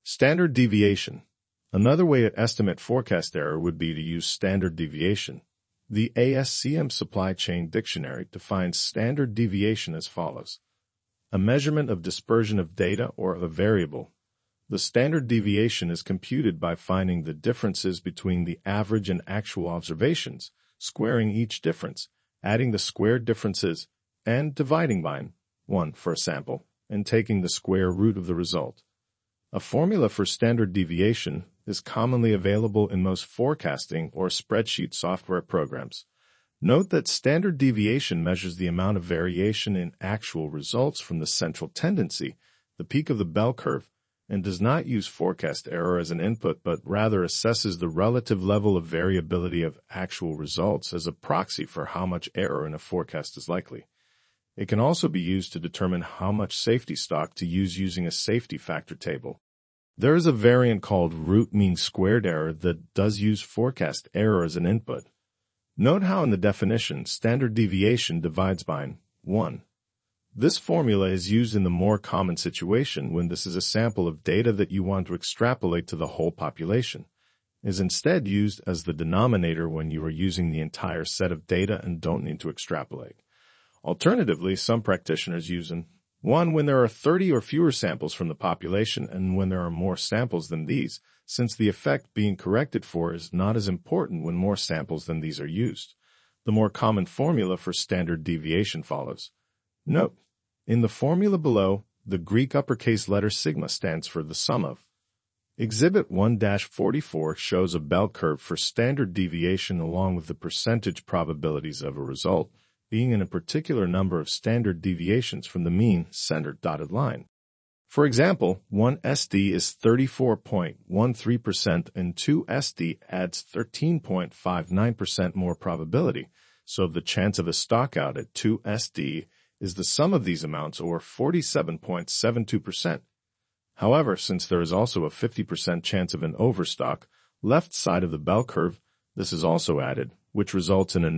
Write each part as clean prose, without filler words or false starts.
Standard deviation. Another way to estimate forecast error would be to use standard deviation. The ASCM Supply Chain Dictionary defines standard deviation as follows: a measurement of dispersion of data or of a variable. The standard deviation is computed by finding the differences between the average and actual observations, squaring each difference, adding the squared differences, and dividing by 1 for a sample, and taking the square root of the result. A formula for standard deviation is commonly available in most forecasting or spreadsheet software programs. Note that standard deviation measures the amount of variation in actual results from the central tendency, the peak of the bell curve, and does not use forecast error as an input but rather assesses the relative level of variability of actual results as a proxy for how much error in a forecast is likely. It can also be used to determine how much safety stock to use using a safety factor table. There is a variant called root mean squared error that does use forecast error as an input. Note how in the definition standard deviation divides by 1. This formula is used in the more common situation when this is a sample of data that you want to extrapolate to the whole population. It is instead used as the denominator when you are using the entire set of data and don't need to extrapolate. Alternatively, some practitioners use 1 when there are 30 or fewer samples from the population and when there are more samples than these, since the effect being corrected for is not as important when more samples than these are used. The more common formula for standard deviation follows. Note: in the formula below, the Greek uppercase letter sigma stands for the sum of. Exhibit 1-44 shows a bell curve for standard deviation along with the percentage probabilities of a result being in a particular number of standard deviations from the mean centered dotted line. For example, 1 SD is 34.13% and 2 SD adds 13.59% more probability, so the chance of a stockout at 2 SD is the sum of these amounts, or 47.72%. However, since there is also a 50% chance of an overstock, left side of the bell curve, this is also added, which results in a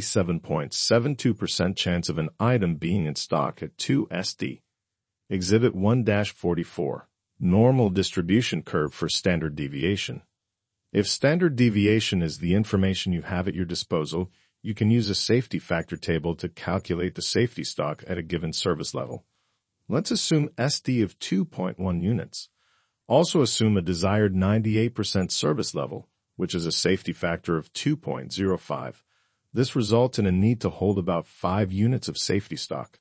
97.72% chance of an item being in stock at 2 SD. Exhibit 1-44. Normal distribution curve for standard deviation. If standard deviation is the information you have at your disposal, you can use a safety factor table to calculate the safety stock at a given service level. Let's assume SD of 2.1 units. Also assume a desired 98% service level, which is a safety factor of 2.05. This results in a need to hold about 5 units of safety stock.